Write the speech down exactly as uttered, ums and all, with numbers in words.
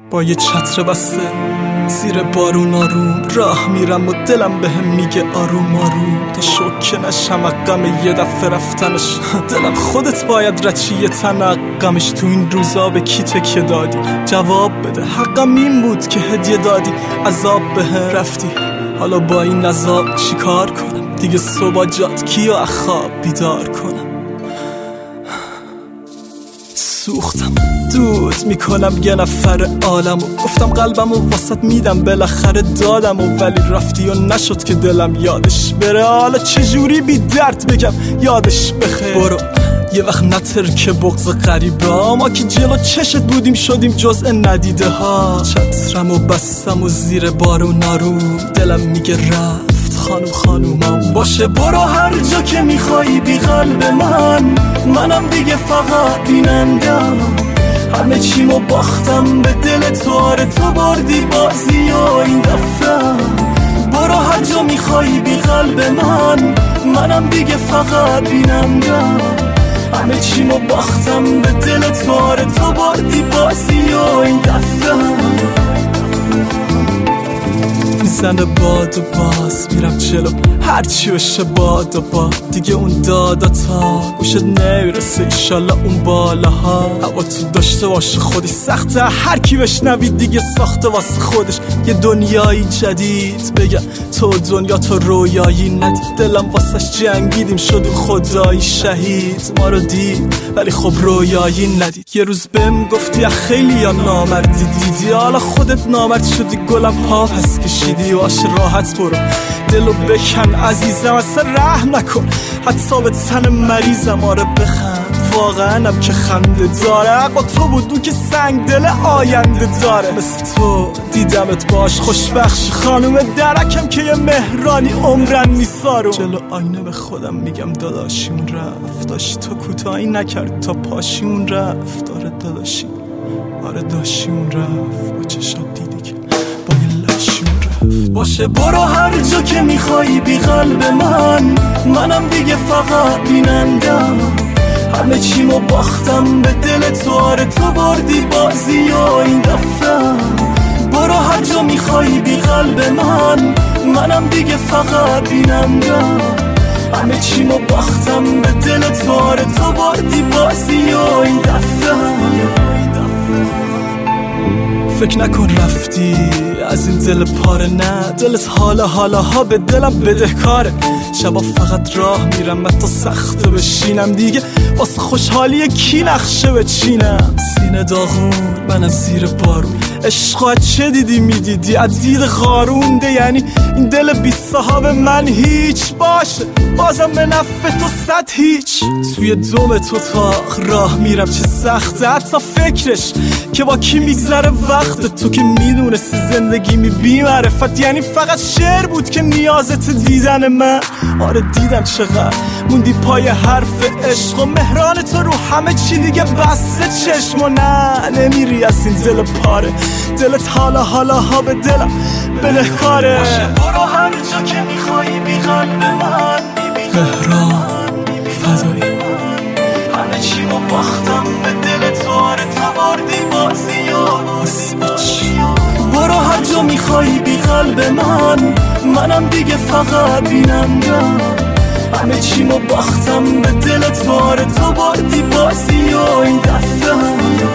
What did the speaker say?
با یه چتر بسته زیر بارون آروم راه میرم و دلم بهم میگه آروم آروم تا شوکه نشم غم یه دفعه رفتنش. دلم خودت باید رچی یه تن غمش. تو این روزا به کی تکیه دادی؟ جواب بده، حقم این بود که هدیه دادی. عذاب بهم رفتی، حالا با این عذاب چی کار کنم؟ دیگه صبح جات کیو از خواب بیدار کنم؟ سوختم دود میکنم یه نفر عالمو، گفتم قلبمو واسط میدم بالاخره دادم و ولی رفتی و نشد که دلم یادش بره. حالا چجوری بی درد بگم یادش بخیر؟ برو یه وقت نتر که بغض غریبه ها، ما که جلو چشت بودیم شدیم جزء ندیده ها. چترم و بستم و زیر بارون آروم دلم میگه رفت خانوم خانومم. باشه برو هر جا که میخوایی بی قلب من، منم دیگه فقط بینندم. همه چیمو باختم به دل تو، آره تو بردی بازی و این دفعه. برو هر جا میخوایی بی قلب من، منم دیگه فقط بینندم. همه چیمو باختم به دل تو، آره تو بردی بازی و این دفعه. میزنه باد و باز میرم جلو، هرچی بشه باد و باد. دیگه اون دادا تا گوشت نمیرسه، ایشالله اون بالاها. هوا تو داشته باشه خودی سخته، هر کی بشنوید دیگه ساخته واسه خودش یه دنیایی جدید. بگم تو دنیا تو رویایی ندید، دلم واسش جنگیدیم شد خدایی شهید. ما رو دید ولی خب رویایی ندید. یه روز بهم گفتی خیلی یا نامردی دیدی، حالا خودت نامرد شدی گلم ها پس کشیدی. واش راحت برو دلو بکن عزیزم، اصلا رحم نکن حتی به تن مریضم. آره بخند واقعا هم که خنده داره، با تو بود اون که سنگ دل آینده داره. مثل تو دیدمت باش خوشبخش خانوم درکم که یه مهرانی عمرن میسارو. جلو آینه به خودم میگم داداشیمون رفت، داشتی تو کوتاهی نکرد تا پاشیمون رفت. آره داداشی آره داشیمون رفت، با چشات دیدی که با یه لاشیمون رفت. باشه برو هر جا که میخوایی بی قلب من، منم دیگه فقط بینندم. همه چیمو باختم به دل تو، آره تو بردی بازی و این دفعه. برو هر جا میخوایی بی قلب من، منم دیگه فقط بینندم. همه چیمو باختم به دل تو، آره تو بردی بازی و این دفعه. فکر نکن رفتی از این دل پاره، نه دلت حالا حالا ها به دلم بدهکاره. شبا فقط راه میرم من تا سخته بشینم، دیگه واسه خوشحالی کی نقشه بچینم. سینه داغون منم زیر بارون، عشقا چه دیدی میدیدی از دید قارونده. یعنی این دل بی صاحب من هیچ باشه بازم به نفع تو صد هیچ. توی دوم تو تاق راه میرم چه سخته، حتی فکرش که با کی میگذره وقت. تو که میدونستی زندگی می بی معرفت، یعنی فقط شعر بود که نیازت دیدن من. آره دیدم چقدر موندی پای حرف عشق و مهران تو رو همه چی دیگه بسته چشم. و نه نمیری از این دل پاره، دلت حالا حالا ها به دلم بدهکاره. باشه برو هر جا که میخوایی بی قلب من، مهران فدایی. همه چی رو باختم به دل تو، آره تو بردی بازی و برو هر جا میخوایی بی قلب من، منم دیگه فقط بینندم. همه چی رو باختم به دل تو، آره تو بردی بازی و این دفعه.